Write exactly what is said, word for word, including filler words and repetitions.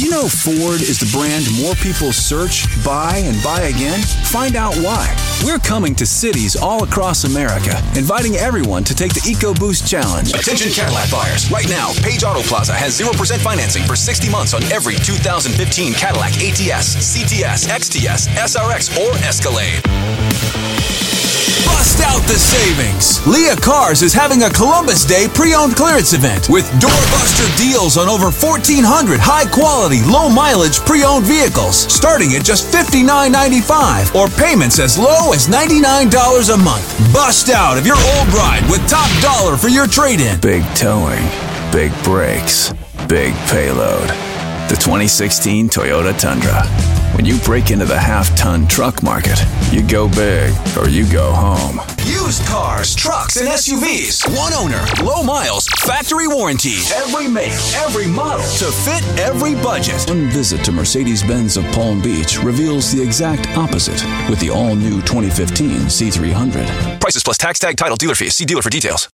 you know Ford is the brand more people search, buy, and buy again? Find out why. We're coming to cities all across America, inviting everyone to take the EcoBoost Challenge. Attention Cadillac buyers. Right now, Page Auto Plaza has zero percent financing for sixty months on every two thousand fifteen Cadillac A T S, C T S, X T S, S R X, or Escalade. Bust out the savings! Leah Cars is having a Columbus Day pre-owned clearance event with doorbuster deals on over fourteen hundred high-quality, low-mileage pre-owned vehicles, starting at just fifty-nine ninety-five or payments as low as ninety-nine dollars a month. Bust out of your old ride with top dollar for your trade-in. Big towing, big brakes, big payload. The twenty sixteen Toyota Tundra. When you break into the half-ton truck market, you go big or you go home. Used cars, trucks, and S U Vs. One owner, low miles, factory warranty. Every make, every model to fit every budget. One visit to Mercedes-Benz of Palm Beach reveals the exact opposite with the all-new twenty fifteen C three hundred. Prices plus tax, tag, title, dealer fees. See dealer for details.